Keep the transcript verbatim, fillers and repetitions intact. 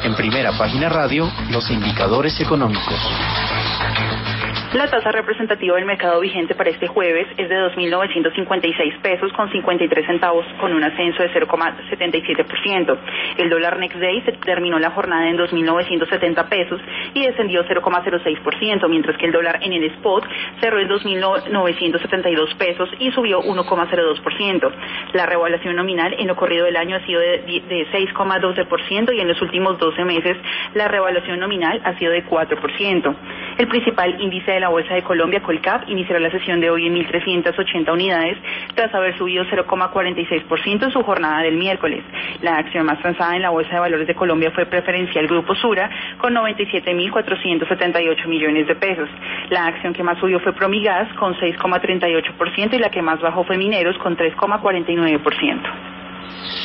En Primera Página Radio, los indicadores económicos. La tasa representativa del mercado vigente para este jueves es de dos mil novecientos cincuenta y seis pesos con cincuenta y tres centavos, con un ascenso de cero coma setenta y siete por ciento. El dólar Next Day se terminó la jornada en dos mil novecientos setenta pesos y descendió cero coma cero seis por ciento, mientras que el dólar en el spot cerró en dos mil novecientos setenta y dos pesos y subió uno coma cero dos por ciento. La revaluación nominal en lo corrido del año ha sido de, de seis coma doce por ciento y en los últimos doce meses la revaluación nominal ha sido de cuatro por ciento. El principal índice de la Bolsa de Colombia, Colcap, iniciará la sesión de hoy en mil trescientas ochenta unidades tras haber subido cero coma cuarenta y seis por ciento en su jornada del miércoles. La acción más transada en la Bolsa de Valores de Colombia fue Preferencial Grupo Sura con noventa y siete mil cuatrocientos setenta y ocho millones de pesos. La acción que más subió fue Promigas con seis coma treinta y ocho por ciento y la que más bajó fue Mineros con tres coma cuarenta y nueve por ciento.